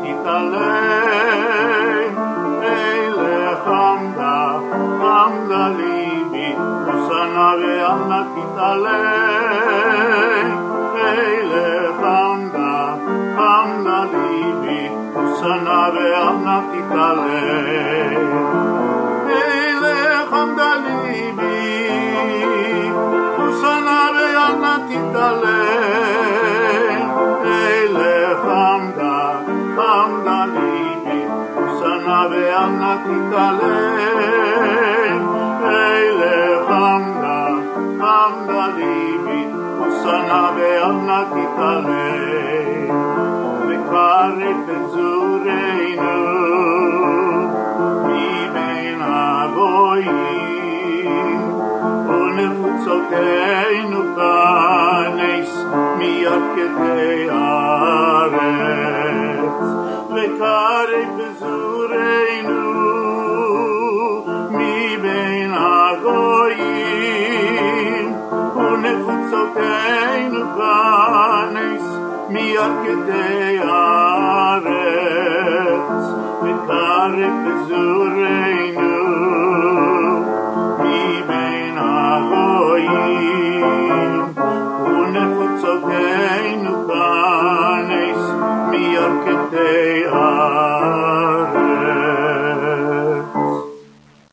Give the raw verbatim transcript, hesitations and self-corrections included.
תתעלה, אלך עמדה, עמדה ליבי, ושנה ואל נא תתעלה, אלך עמדה, עמדה ליבי, ושנה ואל נא תתעלה, אלך עמדה ליבי, ושנה ואל נא תתעלה, אלך עמדה, עמדה ליבי, ושנה ואל נא תתעלה, אלך עמדה, עמדה ליבי, ושנה ואל נא תתעלה, וקרב פזורינו מבין הגויים, ונפוצותינו כנס מירכתי הארץ, וקרב פזורינו מבין הגויים, ונפוצותינו כנס מירכתי הארץ, וקרב פזורינו מבין